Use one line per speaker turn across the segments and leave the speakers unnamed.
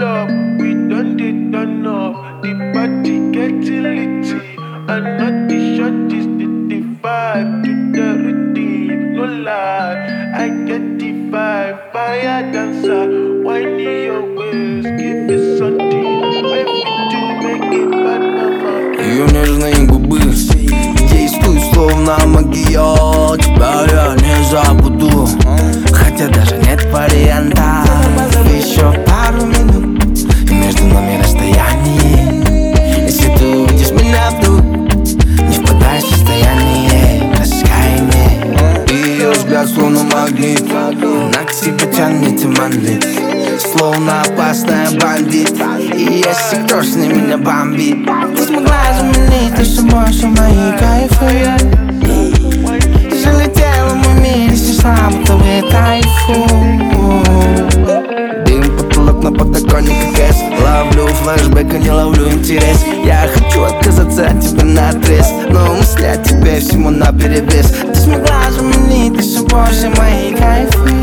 up, we done it, done up. The party getting litty, and not the shot is the vibe to the rhythm. No lie, I get the vibe. Fire dancer, whiny your waist, give it something. Make me do, make it Panama.
Ее нежные губы действуют словно магия. Тебя я не забуду, хотя даже нет варианта. Еще пару минут, и между нами расстояние. Если ты увидишь меня вдруг, не впадай в состояние раскаяния. Ее взгляд словно магнит, она к себе тянет и манит, словно опасная бандит. И если кто-то на меня бомбит, ты смогла заменить лишь больше мои кайфы. Залетела в мой мир и снесла будто бы тайфун. Дым, потолок на подоконнике кэс. Ловлю флешбэк, а не ловлю интерес. Я хочу отказаться от тебя наотрез, но мысли о тебе всему наперевес. Ты смогла заменить лишь больше мои кайфы.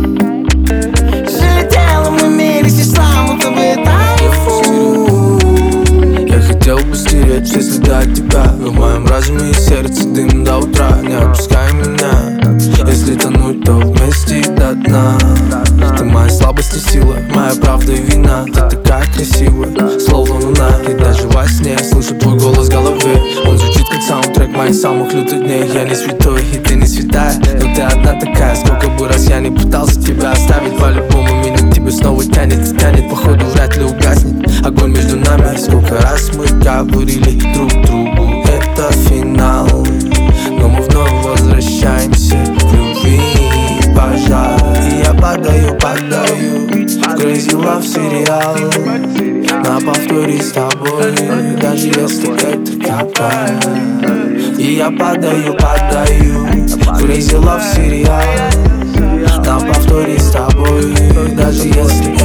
Залетела в мой мир и снесла будто бы тайфун.
Я хотел бы стереть все следы от тебя, но в моем разуме и сердце дым до утра. Не отпускай меня, если тонуть, то вместе до дна. Ты моя слабость и сила, моя правда и вина. Ты такая красивая, словно луна. И даже во сне слышу твой голос в голове. Он звучит как саундтрек моих самых лютых дней. Я не святой, и ты не святая, но ты одна такая. Сколько бы раз я не пытался тебя оставить, по-любому меня к тебе снова тянет и тянет. Походу вряд ли угаснет огонь между нами. Сколько раз мы говорили друг другу, это финал, но мы вновь возвращаемся в любви. Пожар, и я падаю в Crazy Love сериал. На повторе с тобой, даже если это капает. И я падаю в Crazy Love сериал. На повторе с тобой, даже если